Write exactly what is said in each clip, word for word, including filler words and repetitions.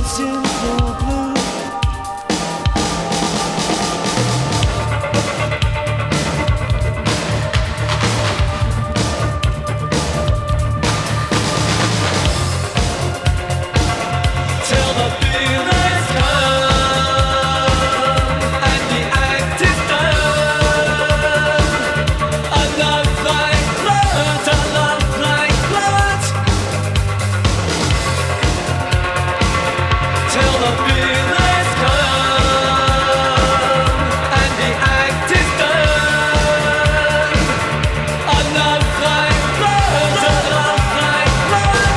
simple blue. Till the feelings come and the act is done. A love like blood, a love like blood. Till the feelings come and the act is done. A love like blood, a love like blood.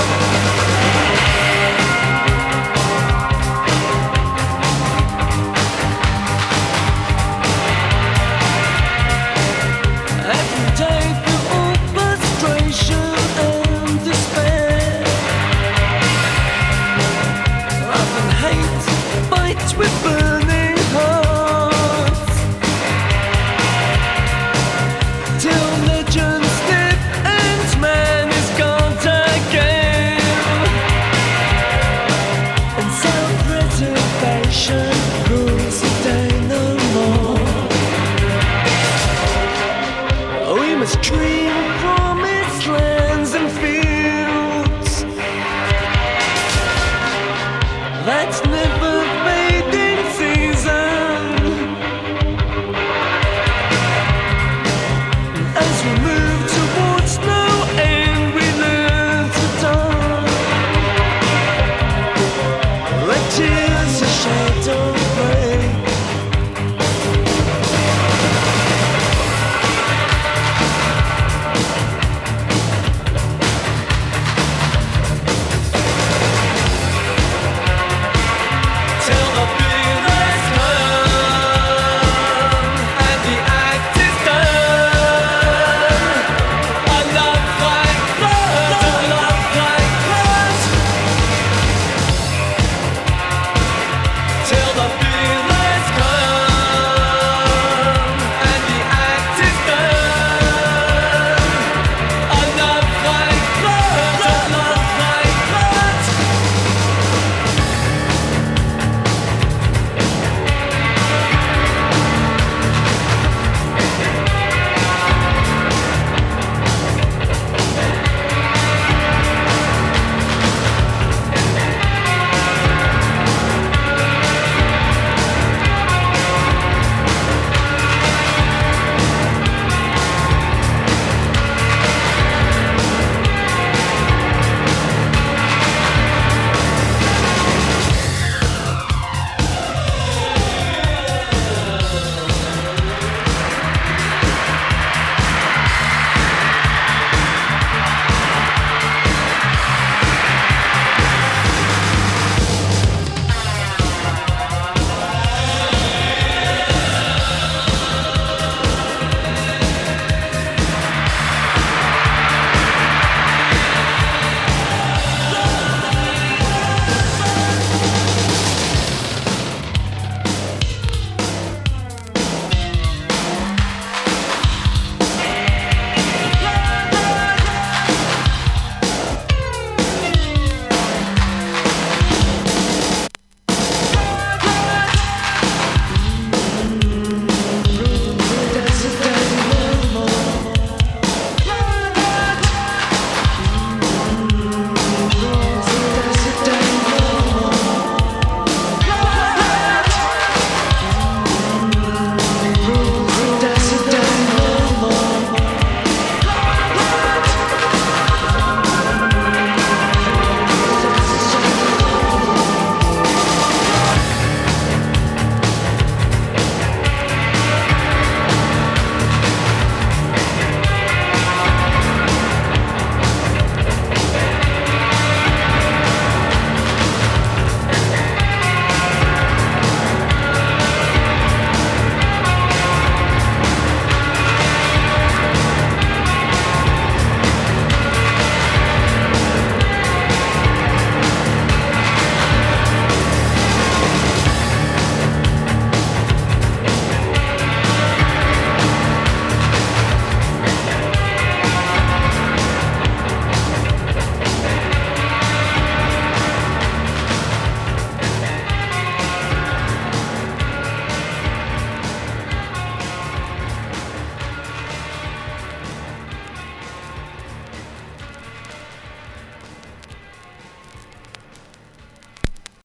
Every day through all frustration and despair, love and hate fight with burning hearts, till legends slip and man is gone again, and self-preservation rules the day no more. We must dream promised lands and fields. That's